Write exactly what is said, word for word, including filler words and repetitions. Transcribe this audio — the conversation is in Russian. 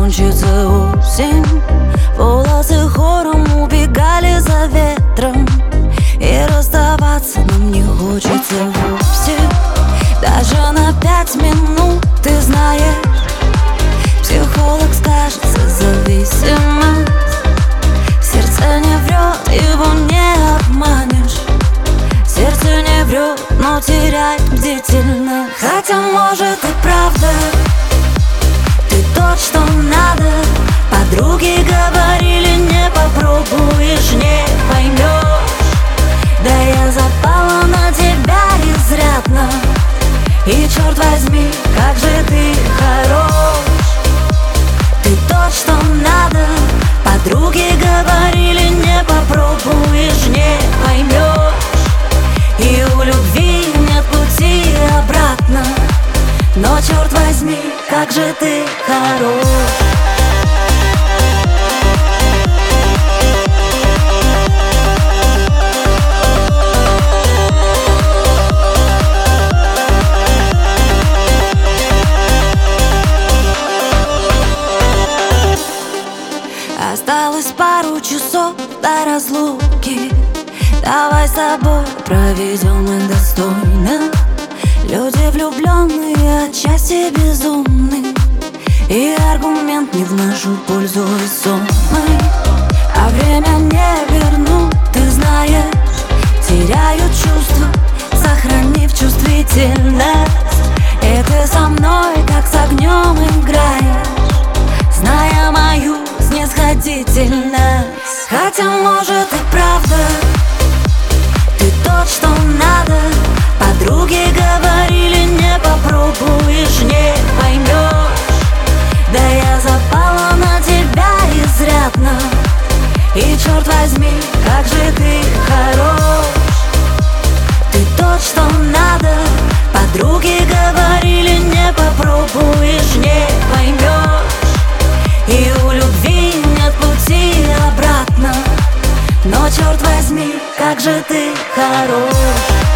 кончится осень. Волосы хором убегали за ветром, и расставаться нам не хочется вовсе. Даже на пять минут, ты знаешь, психолог скажет зависимость. Сердце не врет, его не обманешь. Сердце не врет, но теряет бдительность. Хотя может и правда, ты тот, что надо. Подруги говорили, не попробуешь, не поймешь. Да я запала на тебя изрядно, и черт возьми, как же ты хорош. Ты тот, что надо. Подруги говорили, не попробуешь, не поймешь. И у любви нет пути обратно, но черт возьми, как же ты хорош. Осталось пару часов до разлуки. Давай с тобой проведем мы достойно. Люди влюбленные, отчасти безумны, и аргумент не в нашу пользу весомый. А время не вернуть, ты знаешь. Теряют чувства, сохранив чувствительность. И ты со мной, как с огнем, играешь, зная мою снисходительность. Хотя может и правда, ты тот, что надо. Подруги говорили, не попробуешь, не поймешь. Да я запала на тебя изрядно, и черт возьми, как же ты хорош. Ты тот, что надо. Подруги говорили, не попробуешь, не поймешь. И у любви нет пути обратно, но черт возьми, как же ты хорош.